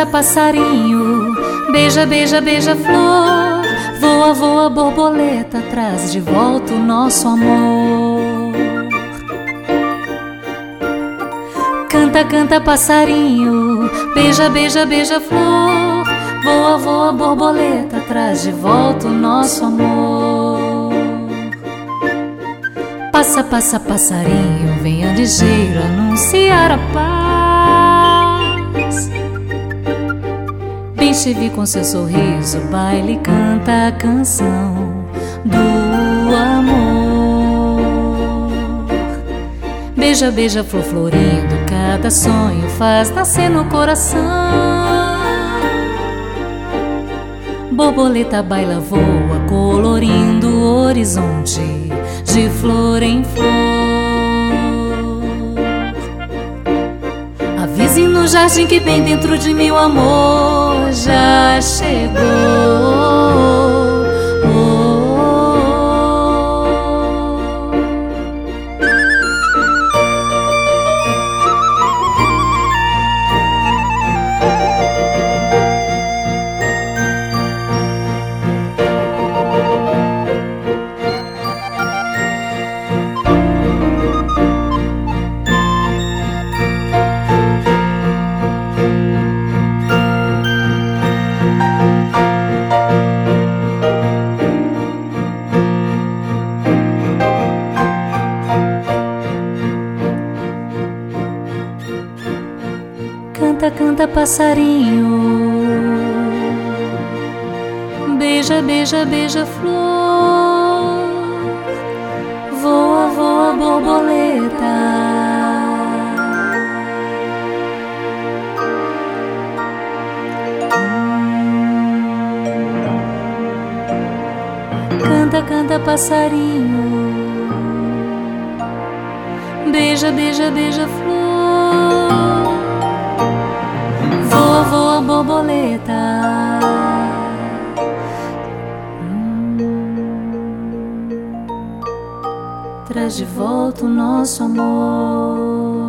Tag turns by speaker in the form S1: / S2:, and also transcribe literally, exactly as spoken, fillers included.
S1: canta passarinho, beija, beija, beija flor. Voa, voa borboleta, traz de volta o nosso amor. Canta, canta passarinho, beija, beija, beija flor. Voa, voa borboleta, traz de volta o nosso amor. Passa, passa passarinho, venha ligeiro anunciar a paz. Bem te vi com seu sorriso, baile canta a canção do amor. Beija, beija flor florindo, cada sonho faz nascer no coração. Borboleta baila, voa, colorindo o horizonte de flor em flor. Avise no jardim que bem dentro de mim o amor já chegou. Canta, canta passarinho, beija, beija, beija flor. Voa, voa borboleta, canta, canta passarinho, beija, beija, beija flor. Voa, voa borboleta, hum, traz de volta o nosso amor.